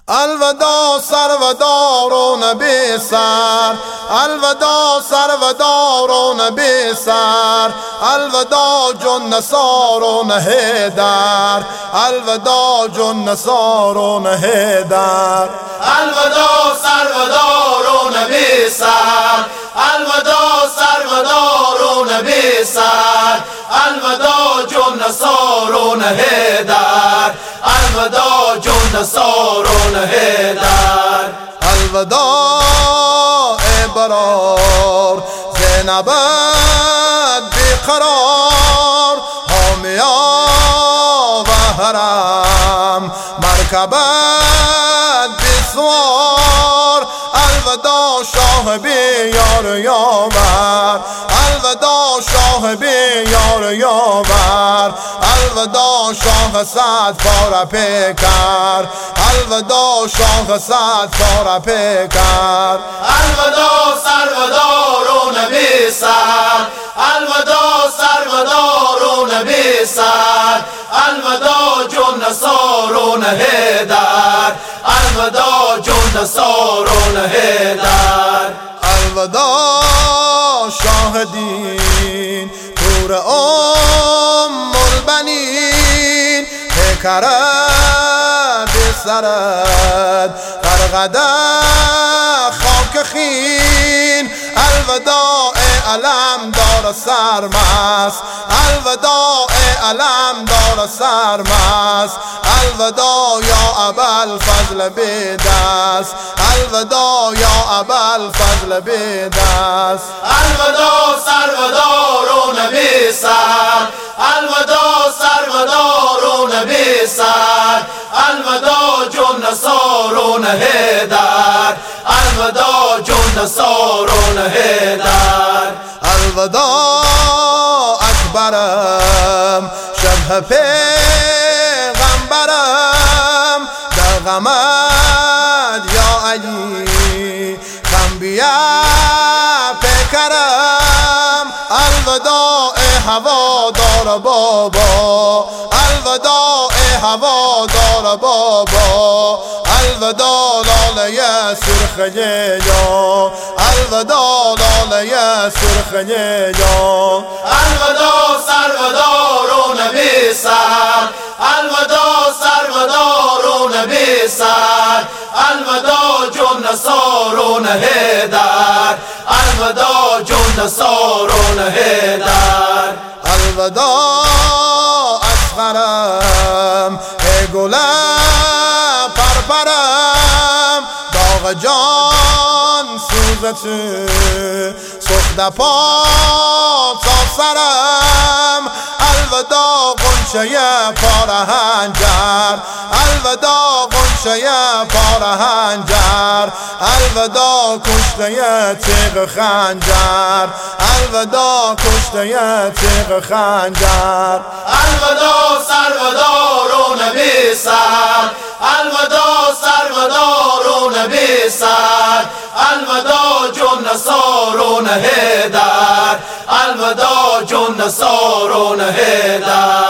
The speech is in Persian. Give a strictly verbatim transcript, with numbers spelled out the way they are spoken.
الوداع سروداران بی سر، الوداع سروداران بی سر، الوداع جن نصاران حیدر، الوداع جن نصاران حیدر. الوداع سروداران بی سر، الوداع سروداران بی سر، الوداع جن نصاران حیدر، الوداع جن نصاران حیدر. الوداع برار زینبت بیقرار، حامیا و حرم مرکبت بیسوار. الوداع شاه بی یار یاور، الوداع شاه بی یار یاور، الوداع شاه صد پاره پیکر، الوداع شاه صد پاره پیکر. الوداع سروداران بی سر، الوداع سروداران بی سر، الوداع جن نصاران حیدر، الوداع جن نصاران حیدر. الوداع شاه دین پور ام البنین، پیکرت بی سرت غرقده خاک خین. الوداع علم دار سرمست، الوداع علم دار سرمست، الوداع یا ابوالفضل بی دست، الوداع یا ابوالفضل بی دست. الوداع سروداران بی سر، الوداع سروداران بی سر، الوداع جن نصاران حیدر، الوداع جن نصاران حیدر. الوداع اکبرم شبه پیغمبرم، در غمت یا علی غم بیا پیکرم. الوداع هوادار بابا، الوداع هوادار بابا، الوداع لاله سرخه یا، الوداع لاله سرخه یا. الوداع سروداران بی سر، الوداع سروداران بی سر، الوداع جن نصاران حیدر، الوداع جن نصاران حیدر. الوداع اصغرم ای گل پرپرم، داغ جان سوزت سخته پا تا سرم. الوداع غنچه پاره هنجر، الوداع غنچه پاره هنجر، الوداع کشته تیغ خنجر، الوداع کشته تیغ خنجر. الوداع سروداران بی سر، الوداع سروداران بی سر، الوداع جن نصاران حیدر، الوداع جن نصاران حیدر.